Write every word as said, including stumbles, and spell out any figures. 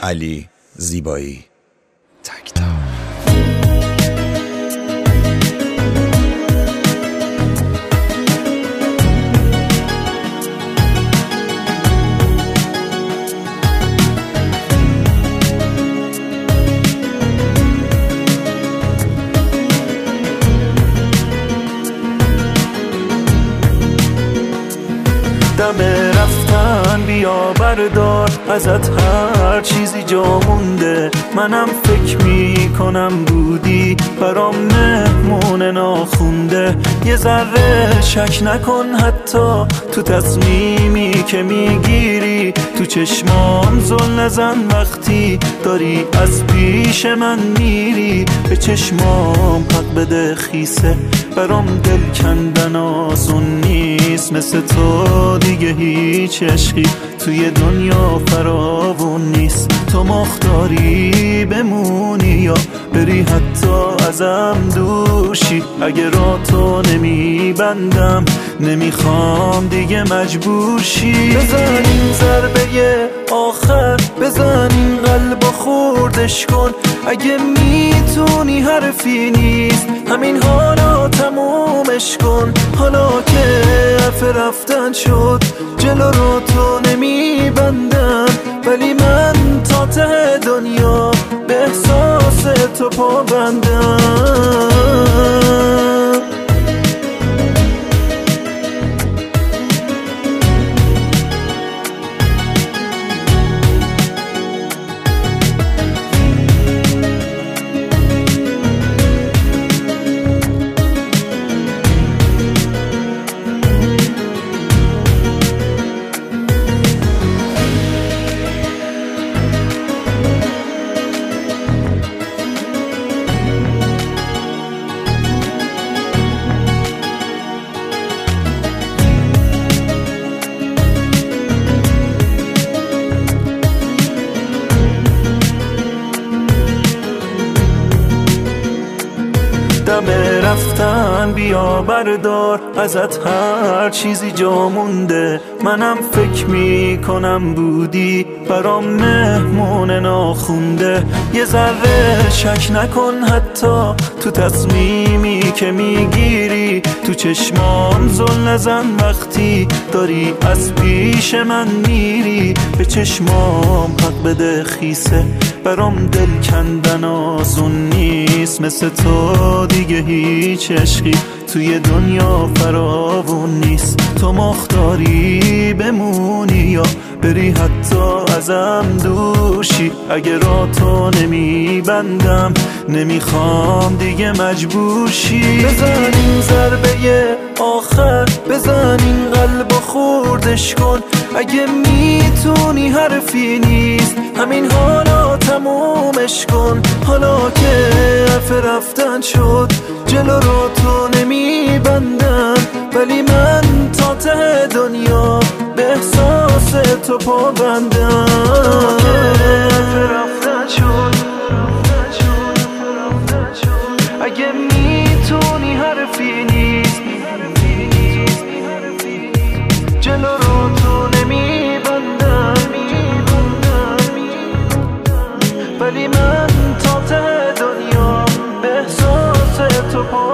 علی زیبایی. تک تک. دم رفتن بیا بردار ازت هر چیزی جا مونده، منم فکر می کنم بودی برام مهمون ناخونده. یه ذره شک نکن حتی تو تصمیمی که میگیری، تو چشمام زل نزن وقتی داری از پیش من میری. به چشمام حق بده خیسه، برام دل کندن آسون نیست، مثل تو دیگه هیچ عشقی توی دنیا فراوون نیست. تو مختاری بمونی یا بری حتی ازم دوشی، اگه را تو نمیبندم نمیخوام دیگه مجبور شی. بزن این ضربه آخر، بزن این قلب خوردش کن، اگه میتونی حرفی نیست همین حالا تمومش کن. حالا که حرف رفتن شد جلو رو تو نمیبندم، ولی من تا ته دنیا به احساس تو پابندم. دم رفتن بیا بردار ازت هر چیزی جا مونده، منم فکر می کنم بودی برام مهمون ناخونده. یه ذره شک نکن حتی تو تصمیمی که میگیری، تو چشمام زل نزن وقتی داری از پیش من میری. به چشمام حق بده خیسه، برام دل کندن آسون نیست، مثل تو دیگه هیچ عشقی توی دنیا فراوون نیست. تو مختاری بمونی یا بری حتی ازم دوشی، اگه را تو نمیبندم نمیخوام دیگه مجبور شی. بزن این ضربه آخر، بزن این قلب خوردش کن، اگه میتونی حرفی نیست همین حالا تمومش کن. حالا که حرف رفتن شد جلو رو تو نمیبندم، ولی من تا ته دنیا به احساس تو پابندم. حرف رفتن شد اگه میتونی حرفی نیست، جلو رو تو نمیبندم، ولی من تا ته دنیا به احساس تو پابندم.